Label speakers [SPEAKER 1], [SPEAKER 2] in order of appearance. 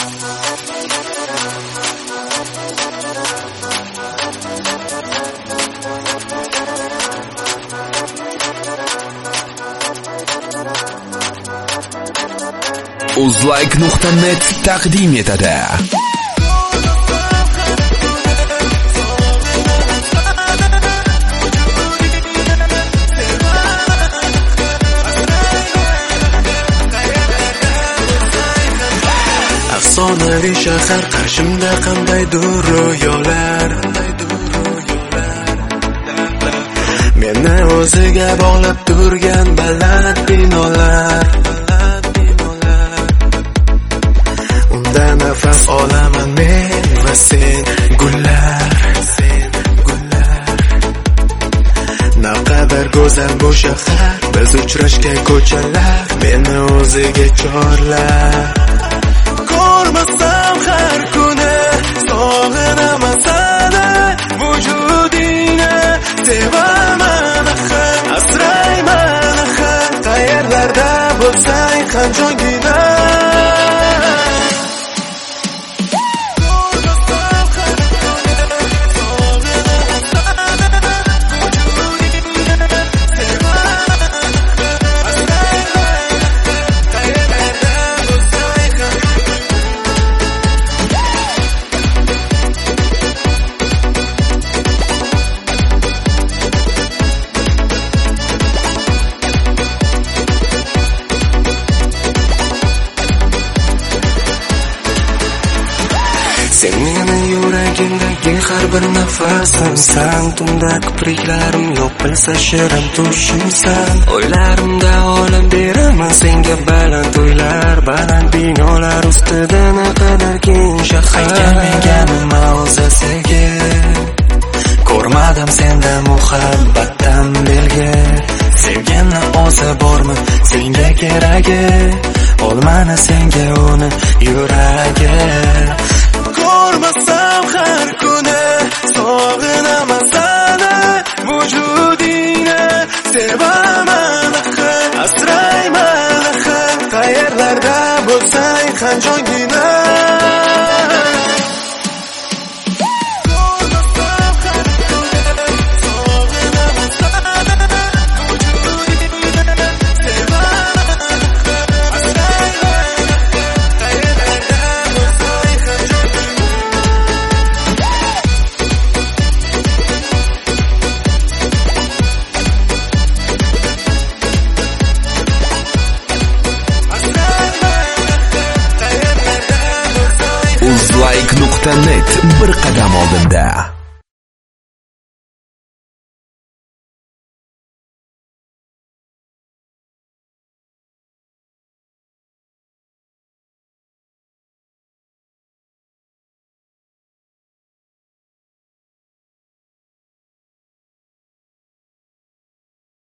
[SPEAKER 1] Uzlike.net taqdim etadi.
[SPEAKER 2] Afsonaviy shahar qarshimda qandaydir ro'yolar. Meni o'ziga bog'lab turgan baland binolar. Unda nafas olaman men va sen gullar. Naqadar go'zal bu shahar, biz uchrashgan ko'chalar meni o'ziga chorlar. Ko'rmasam har kuni sog'inaman seni, vujudingni sevaman axir, asrayman axir, qayerlarda bo'lsang ham jongina. Sen meni yuragimdagi har bir nafasimsan, tunda kipriklarim yo'q bilsa shirin tushimsan. O'ylarimda olam beraman senga baland o'ylar, baland binolar ustida naqadar keng shahar. Aytganman o'zasiga, ko'rmadim senda muhabbatdan belgi. Sevganni o'zi bormi senga keragi, olmani senga uni yuragi. Ko'rmasam har kuni sog'inaman seni, vujudingni sevaman axir, asrayman axir, qayerlarda bo'lsang ham jongina.
[SPEAKER 1] Uzlike.net bir qadam oldinda.